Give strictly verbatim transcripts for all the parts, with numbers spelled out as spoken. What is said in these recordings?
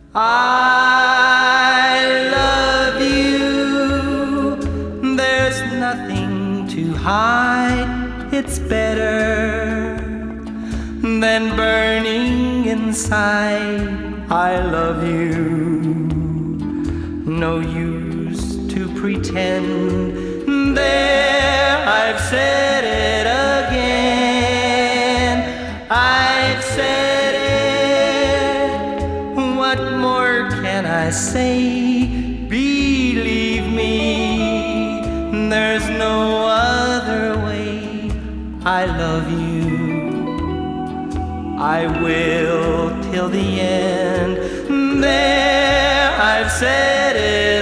I love you. There's nothing to hide. It's better than burning inside. I love you. No use to pretend. There, I've said it again. I've said it. What more can I say? Believe me, there's no other way. I love you. I will till the end. There, I've said it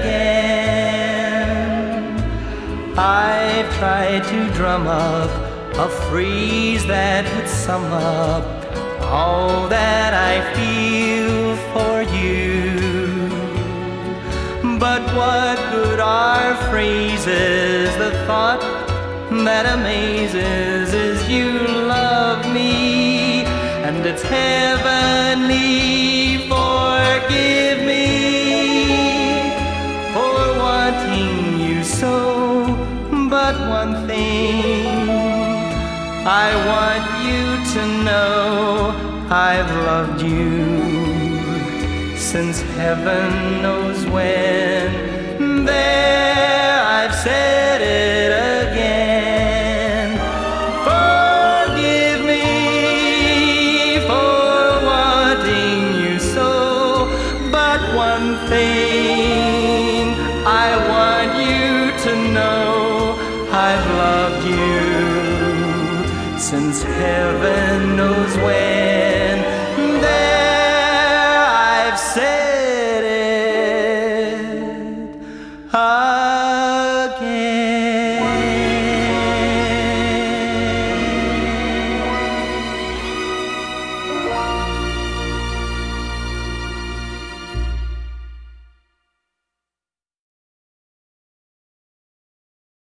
again. I've tried to drum up a phrase that would sum up all that I feel for you. But what good are phrases? The thought that amazes is you love me, and it's heavenly. Forgive me for wanting you so, but one thing I want you to know: I've loved you since heaven knows when. There, I've said